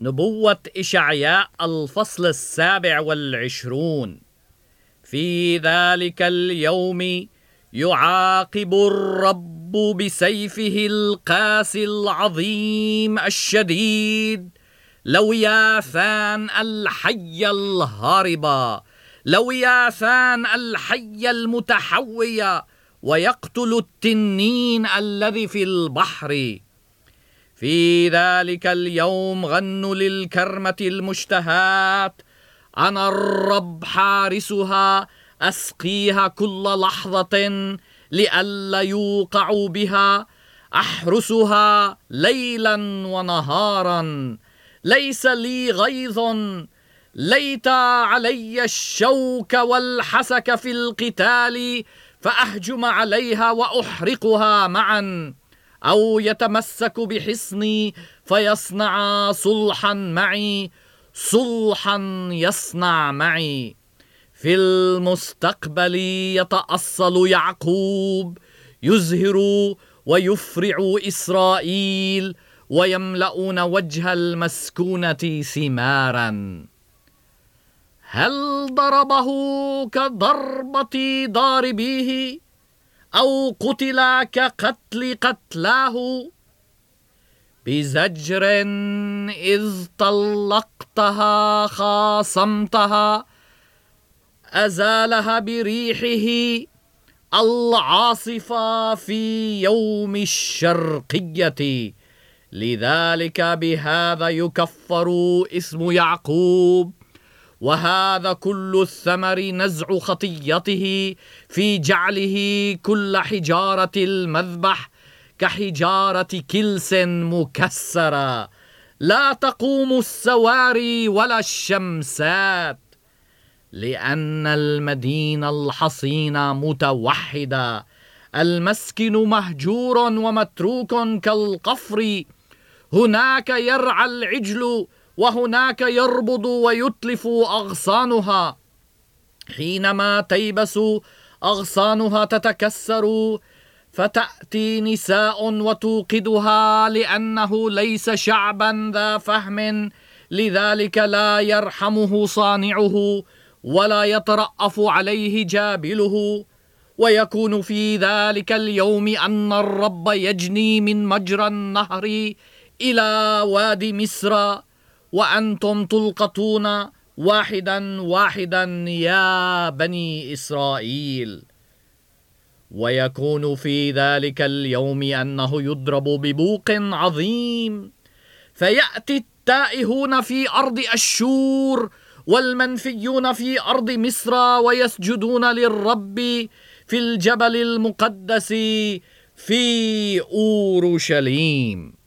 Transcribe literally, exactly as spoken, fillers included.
نبوة إشعياء الفصل السابع والعشرون. في ذلك اليوم يعاقب الرب بسيفه القاسي العظيم الشديد لوياثان الحي الهاربة، لوياثان الحي المتحوي، ويقتل التنين الذي في البحر. في ذلك اليوم غنوا للكرمة المشتهاة، أنا الرب حارسها، أسقيها كل لحظة لئلا يوقعوا بها، أحرسها ليلا ونهارا. ليس لي غيظ، ليت علي الشوك والحسك في القتال فأهجم عليها وأحرقها معا، أو يتمسك بحصني فيصنع صلحا معي، صلحا يصنع معي. في المستقبل يتأصل يعقوب، يزهر ويفرع إسرائيل، ويملؤون وجه المسكونة ثمارا. هل ضربه كضربة ضاربيه، أو قتل كقتل قتلاه؟ بزجر إذ طلقتها خاصمتها، أزالها بريحه العاصفة في يوم الشرقية. لذلك بهذا يكفر اسم يعقوب، وهذا كل الثمر نزع خطيته في جعله كل حجارة المذبح كحجارة كلس مكسرة. لا تقوم السواري ولا الشمسات، لأن المدينة الحصينة متوحدة، المسكن مهجور ومتروك كالقفر. هناك يرعى العجل، وهناك يربض ويتلف أغصانها. حينما تيبس أغصانها تتكسر، فتأتي نساء وتوقدها، لأنه ليس شعبا ذا فهم، لذلك لا يرحمه صانعه ولا يترأف عليه جابله. ويكون في ذلك اليوم أن الرب يجني من مجرى النهر إلى وادي مصر، وأنتم تلقطون واحدا واحدا يا بني إسرائيل. ويكون في ذلك اليوم أنه يضرب ببوق عظيم، فيأتي التائهون في أرض أشور والمنفيون في أرض مصر، ويسجدون للرب في الجبل المقدس في أورشليم.